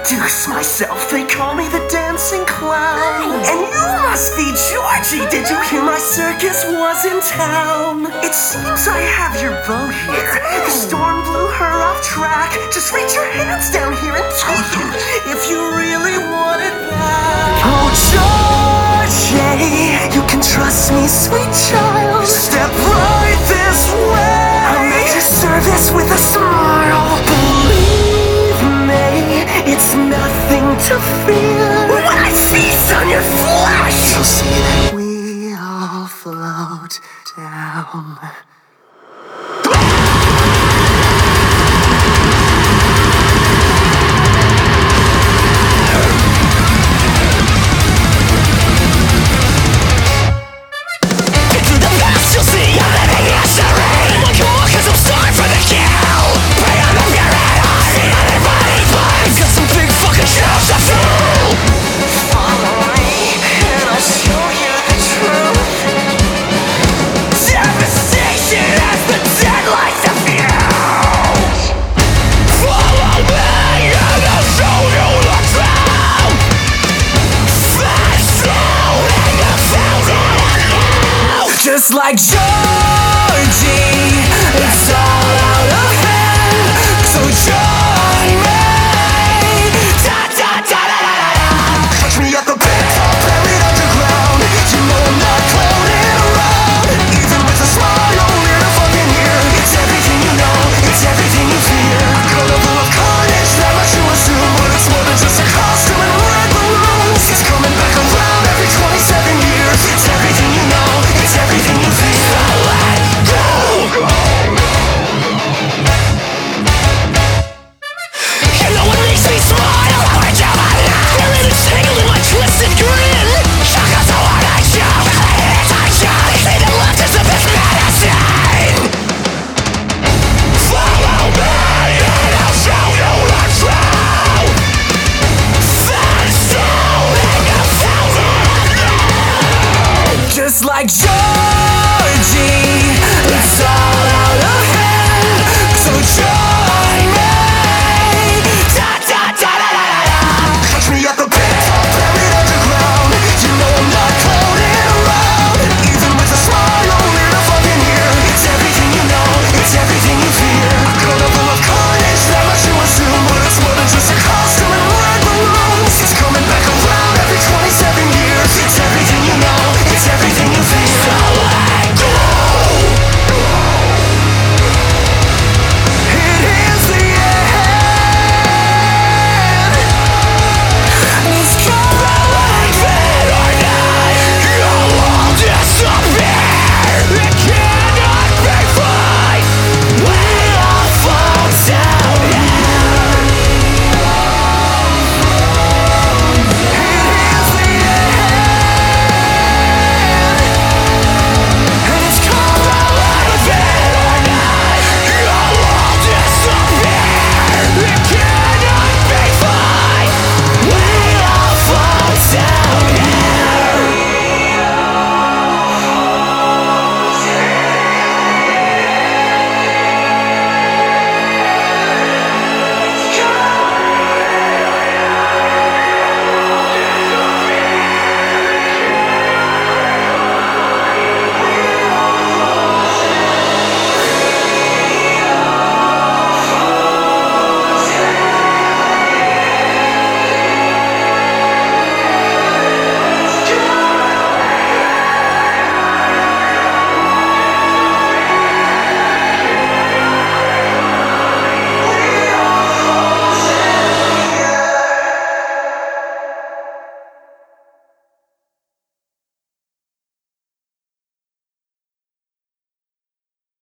introduce myself. They call me the dancing clown. And you must be Georgie. Did you hear my circus was in town? It seems I have your bow here. The storm blew her off track. Just reach your hands down here and take it if you really want it back. Oh, Georgie, you can trust me, sweet child. Step right this way. I'll make your service with a smile. Believe me, it's nothing to fear. When I feast on your flesh, you'll see that we all float down. Just like Georgie, it's all out of hand. So join me. Da da da da da da. Catch me at the big top, buried underground. You know I'm not clowning around. Even with a smile, we're a fucking here. It's everything you know, it's everything you fear. Carnival of carnage, not much you assume, but it's more than just a costume and red balloons. It's coming back around every 27 years. It's everything you know, it's everything you feel. You know what makes me smile? I do my life. You're entangled in my twisted grin. Shock us so hard I choke. I shout. Say that love is the best medicine. Follow me and I'll show you the truth. Stand still and you'll feel it. Just like joy.